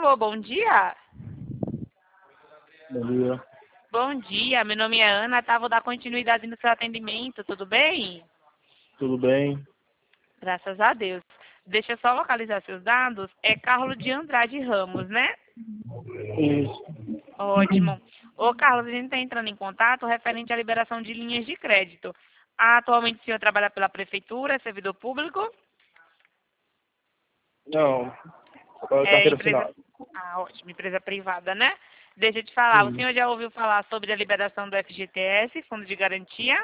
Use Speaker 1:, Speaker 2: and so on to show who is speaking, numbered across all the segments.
Speaker 1: favor, bom dia.
Speaker 2: Bom dia.
Speaker 1: Bom dia, meu nome é Ana, tá? Vou dar continuidade no seu atendimento, tudo bem?
Speaker 2: Tudo bem?
Speaker 1: Graças a Deus. Deixa eu só localizar seus dados. É Carlos de Andrade Ramos, né?
Speaker 2: Isso.
Speaker 1: Ótimo. Ô, Carlos, a gente está entrando em contato referente à liberação de linhas de crédito. Atualmente o senhor trabalha pela prefeitura, é servidor público?
Speaker 2: Não, agora
Speaker 1: É
Speaker 2: carteira
Speaker 1: empresa...
Speaker 2: assinada.
Speaker 1: Ah, ótimo, empresa privada, né? Deixa eu te falar, o
Speaker 2: Sim.
Speaker 1: senhor já ouviu falar sobre a liberação do FGTS, Fundo de Garantia?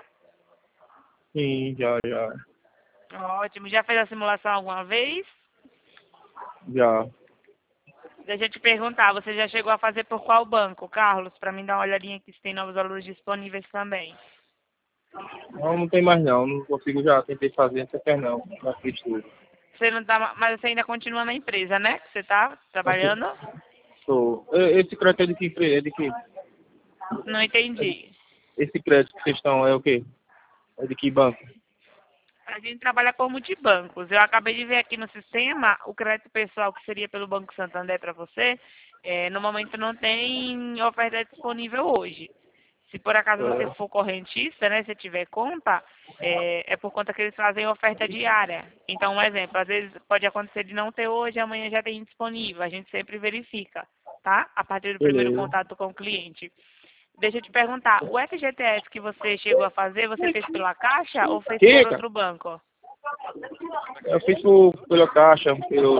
Speaker 2: Sim, já.
Speaker 1: Ótimo. Já fez a simulação alguma vez?
Speaker 2: Já.
Speaker 1: Deixa eu te perguntar, você já chegou a fazer por qual banco, Carlos? Para mim dar uma olhadinha aqui se tem novos valores disponíveis também.
Speaker 2: Não tem mais não. Não consigo já. Tentei fazer, não quer não. Já fiz tudo.
Speaker 1: Você não tá, mas você ainda continua na empresa, né? Que você tá trabalhando?
Speaker 2: Sou. Esse crédito é de que empresa? É de que?
Speaker 1: Não entendi.
Speaker 2: Esse crédito que vocês estão é o quê? É de que banco?
Speaker 1: A gente trabalha por multibancos. Eu acabei de ver aqui no sistema o crédito pessoal que seria pelo Banco Santander para você. No momento não tem oferta disponível hoje. Se por acaso você
Speaker 2: É.
Speaker 1: for correntista, né, se tiver conta, é por conta que eles fazem oferta diária. Então, um exemplo, às vezes pode acontecer de não ter hoje, amanhã já tem disponível. A gente sempre verifica, tá? A partir do primeiro
Speaker 2: Beleza.
Speaker 1: contato com o cliente. Deixa eu te perguntar, o FGTS que você chegou a fazer, você fez pela Caixa ou fez por
Speaker 2: Kika,
Speaker 1: outro banco?
Speaker 2: eu fiz pela Caixa,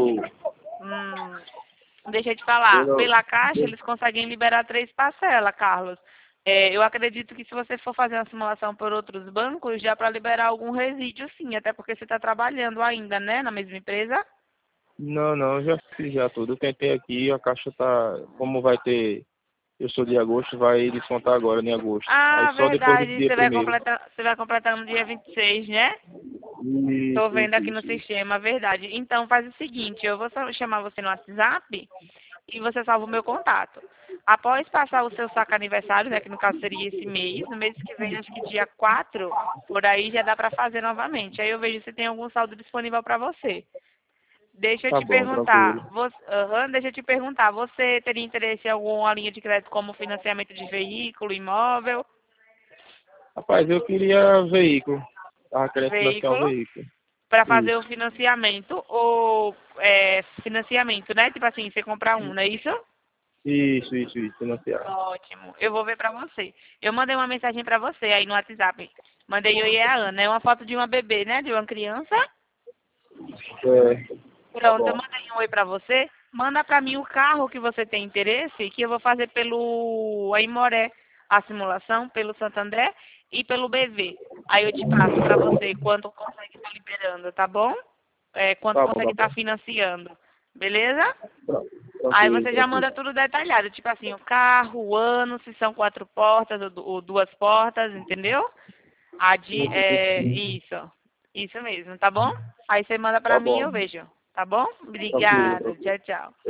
Speaker 1: Hum, deixa eu te falar,
Speaker 2: pelo...
Speaker 1: pela Caixa eles conseguem liberar 3 parcelas, Carlos. Eu acredito que se você for fazer uma simulação por outros bancos, já para liberar algum resíduo, sim, até porque você está trabalhando ainda, né, na mesma empresa.
Speaker 2: Não, eu já fiz já tudo. Eu tentei aqui, a Caixa tá... Como vai ter... Eu sou de agosto, vai descontar agora em agosto. Aí
Speaker 1: Ah,
Speaker 2: só depois do
Speaker 1: verdade,
Speaker 2: dia primeiro.
Speaker 1: você vai completar no dia 26, né? Tô
Speaker 2: Isso,
Speaker 1: vendo
Speaker 2: isso,
Speaker 1: aqui no
Speaker 2: isso, isso.
Speaker 1: sistema, verdade. Então faz o seguinte, eu vou chamar você no WhatsApp e você salva o meu contato. Após passar o seu saque aniversário, né, que no caso seria esse mês, no mês que vem, acho que dia 4, por aí já dá para fazer novamente. Aí eu vejo se tem algum saldo disponível para você. Deixa eu
Speaker 2: Tá
Speaker 1: te
Speaker 2: bom, tranquilo.
Speaker 1: perguntar, deixa eu te perguntar, você teria interesse em alguma linha de crédito como financiamento de veículo, imóvel,
Speaker 2: Rapaz, eu queria veículo. Tava querendo financiar um
Speaker 1: veículo,
Speaker 2: veículo.
Speaker 1: para fazer o
Speaker 2: Isso,
Speaker 1: financiamento ou financiamento, né? Tipo assim, você comprar um, não é isso?
Speaker 2: isso, financiar.
Speaker 1: Ótimo. Eu vou ver pra você. Eu mandei uma mensagem pra você aí no WhatsApp. Mandei eu e a Ana. É uma foto de uma bebê, né? De uma criança.
Speaker 2: É, tá
Speaker 1: Pronto, eu
Speaker 2: bom.
Speaker 1: mandei um oi pra você. Manda pra mim o carro que você tem interesse, que eu vou fazer pelo Aimoré, a simulação, pelo Santander e pelo BV. Aí eu te passo pra você quanto consegue estar liberando, tá bom? Quanto consegue
Speaker 2: Tá
Speaker 1: estar
Speaker 2: bom.
Speaker 1: financiando. Beleza? Aí
Speaker 2: Tranquilo,
Speaker 1: você já
Speaker 2: tranquilo.
Speaker 1: manda tudo detalhado, tipo assim, o carro, o ano, se são 4 portas ou 2 portas, entendeu? Isso mesmo, tá bom? Aí você manda pra
Speaker 2: Tá
Speaker 1: mim e
Speaker 2: bom,
Speaker 1: eu vejo, tá bom?
Speaker 2: tranquilo,
Speaker 1: Obrigada,
Speaker 2: tranquilo.
Speaker 1: tchau, tchau.